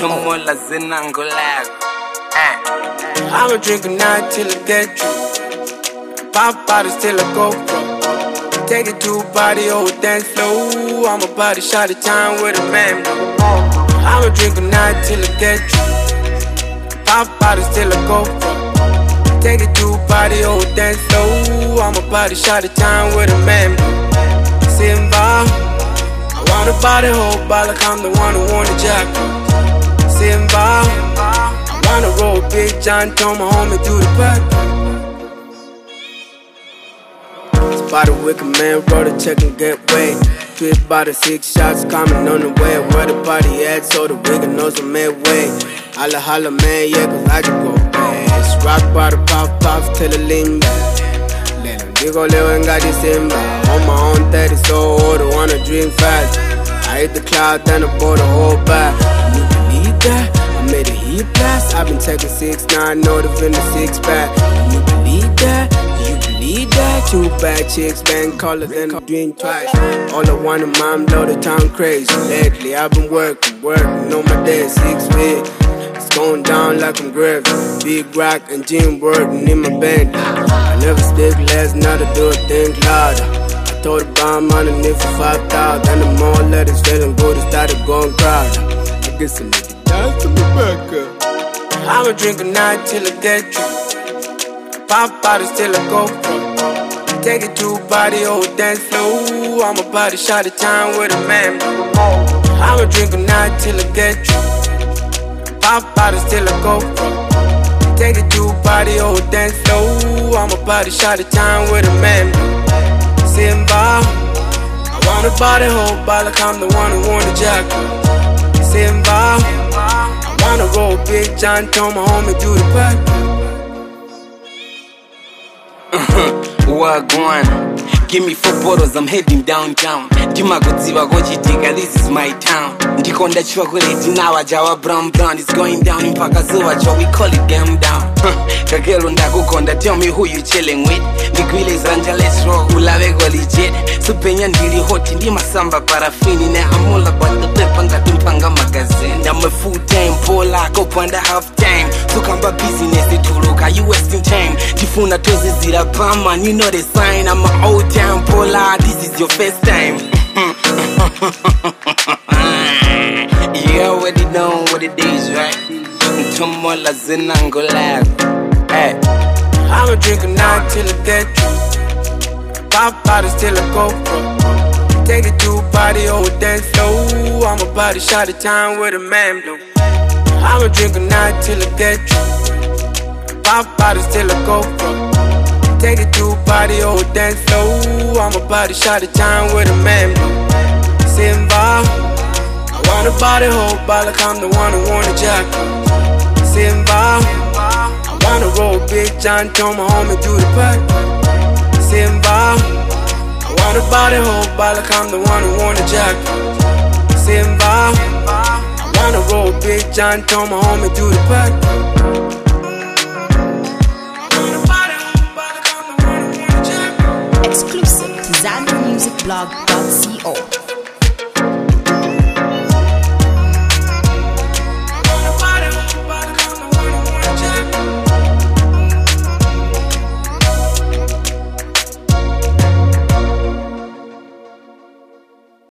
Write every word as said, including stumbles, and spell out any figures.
Ntomola zinangolak. I'ma drink a night till I get you. Pop bottles till I go broke. Take it to a party, oh dance slow. I'm a body shot of time with a man. I'ma drink a night till I get you. Pop bottles till I go broke. Take it to a party, oh dance slow. I'm a body shot of time with a man. Simba, I wanna body whole ball like I'm the one who won the jackpot. Simba, I wanna roll big John, told my homie do the pack. By the wicked man, wrote a check and get weighed. Trip by the six shots coming on the way. Where the party at, so the wicked knows I'm midway. Holla holla man, yeah, cause I can go fast. Rock by the pop pops till the lean back. Let him digo leo and got this in back. On my own thirty, so old, I wanna drink fast. I hit the cloud, then I bought a whole bag. You believe that? I made a heat blast. I've been taking six nine, know the in the six pack. You believe that? You believe that? Two bad chicks, bang colors and I drink twice. All I want is mom, blow the town crazy. Lately I've been working, working on my day, six feet. It's going down like I'm gravy. Big rock and gym working in my band. I never stick last, now to do a thing louder. I told the bomb underneath for five thousand. And the more letters feeling good, it started going crowded. I guess I need to dance to me back up. I'ma drink a night till I get you. Pop bottles till I go broke. Take it to a party, oh dance slow. I'm a body shot of time with a man. I'ma drink a night till I get you. Pop bottles till I go broke. Take it to a party, oh dance slow. I'm a body shot of time with a man. Simba, I wanna body whole ball like I'm the one who won the jackpot. Simba, I wanna roll big John, told my homie do the pack. Wagwan, give me four bottles, I'm heading downtown. Dimagotiba Gochitika, this is my town. Ndikonda chocolate now, Jawa brown brown. It's going down in Pakazuwa, we call it damn down. Kakelo ndakukonda, tell me who you chilling with. Miguel is Angeles Rock, Ulavego legit. Supenya ndili hot, ndima samba parafini. Na I'm all about the pepanga tumpanga magazine. I'm a full-time pola, go panda half-time. Tukamba business, ituruka, you wasting time. Tifuna tozi zira pama, you know the sign. I'm a old-time pola, this is your first time. You already know what it is, right? Ntomola zinangolak. Hey, I'ma drink a night till I get you. Pop bottles till I go broke. Take it to a party, oh dance slow. I'm a body shot of time with a man blue. I'ma drink a night till I get you. Pop bottles till I go broke. Take it to a party, oh dance slow. I'm a body shot of time with a man blue. Simba, I wanna body whole ball like I'm the one who won the jackpot. Simba, I wanna roll big John, told my homie do the pack. Simba, I wanna body whole ball like I'm the one who won the jackpot. Simba, I wanna roll big John, told my homie do the pack. Exclusive to Zandra Music Blog dot co.